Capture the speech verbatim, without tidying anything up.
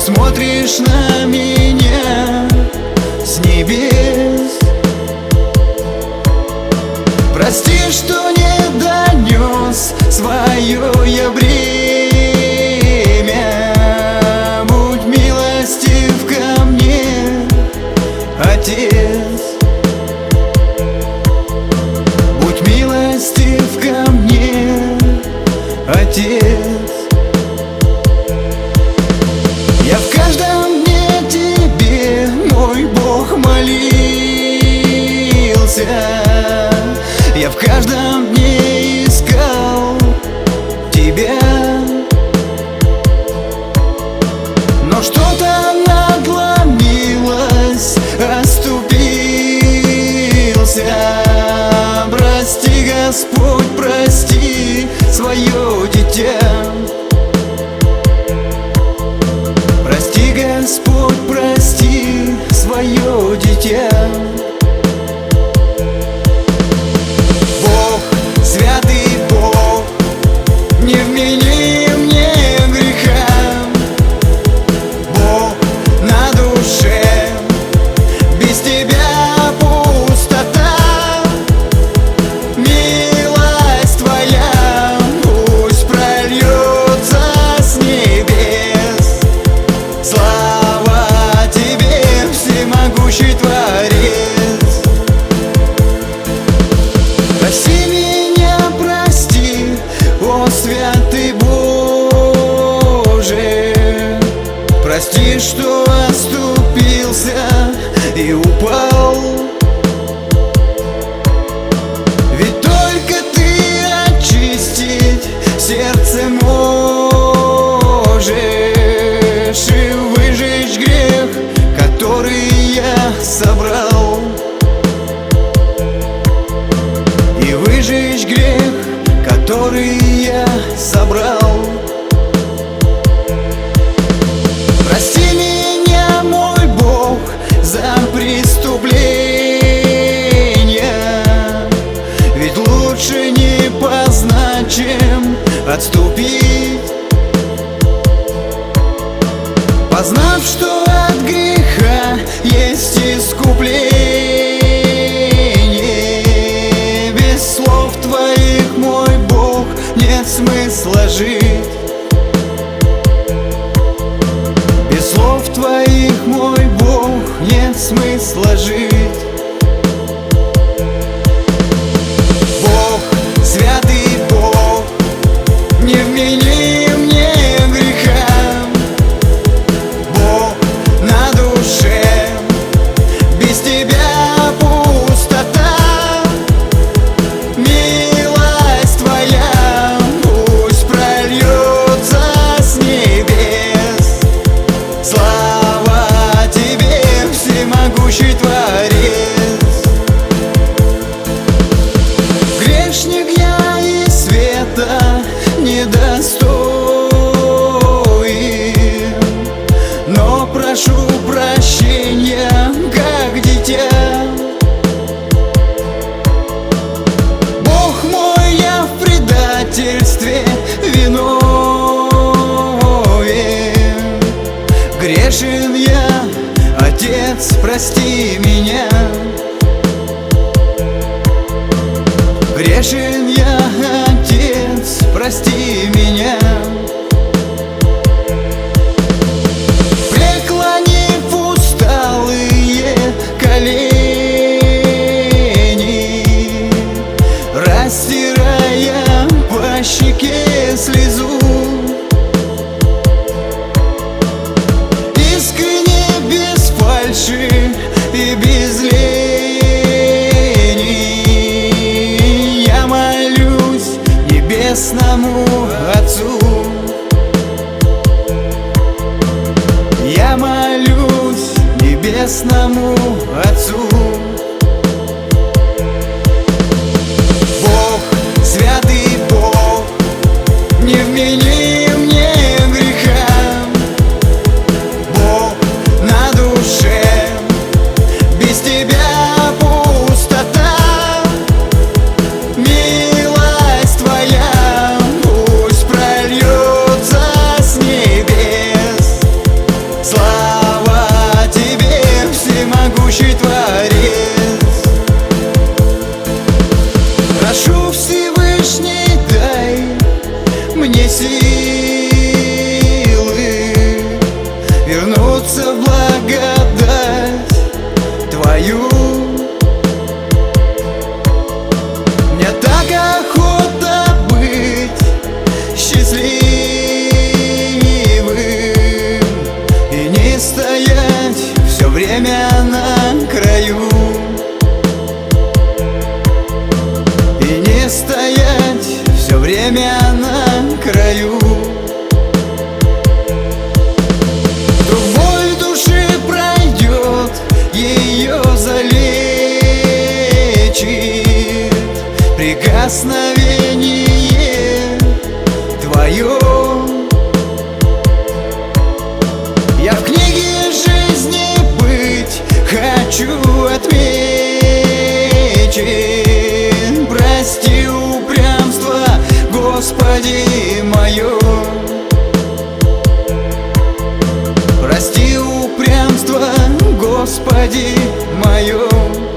смотришь на меня с небес. Прости, что не донес свое я бремя. Будь милостив ко мне, Отец. Будь милостив ко мне, Отец. Я в каждом дне Тебе, мой Бог, молился. Я в каждом дне искал Тебя, но что-то надломилось, оступился. Прости, Господь, прости свое дитя. Прости, Господь, прости свое дитя. Бог, святый Бог, не вмени мне греха. Бог на душе, без Тебя пустота. Милость Твоя пусть прольется с небес. Слава Тебе, всемогущий Творец. Прости меня, прости, о святый Боже. Прости, что оступился и упал. Ведь только Ты очистить сердце можешь и выжечь грех, который я собрал. И выжечь грех, который я собрал. Прости меня, мой Бог, за преступления. Ведь лучше не познать, чем отступить. Познав, что от греха есть искупление. Без слов Твоих, мой Бог, нет смысла жить. Без слов Твоих, мой Бог, нет смысла жить. Бог, святый Бог, не вмени мне греха. Бог на душе, без Тебя пустота. Милость Твоя пусть прольется с небес. Слава Тебе, всемогущий Творец. Грешник я и света недостоин, но прошу прощения, как дитя. Бог мой, я в предательстве виновен. Грешен я, Отец, прости меня. Грешен я, Отец, прости меня. Преклонив усталые колени, растирая по щеке слезу, искренне, без фальши и без лени, я молюсь небесному Отцу. Я молюсь небесному Отцу. Бог, святый Бог, не вмени мне греха. Бог на душе, без Тебя пустота. Милость Твоя пусть прольется с небес. всемогущий Творец. Прошу, Всевышний, дай мне силы вернуться в благодать Твою. Мне так охота быть счастливым и не стоять все время на краю, и не стоять все время на краю. Вдруг боль души пройдет, ее залечит прикосновение Твое. Я в книге жизни быть хочу отмечен. Прости упрямство, Господи, мое. Прости упрямство, Господи, мое.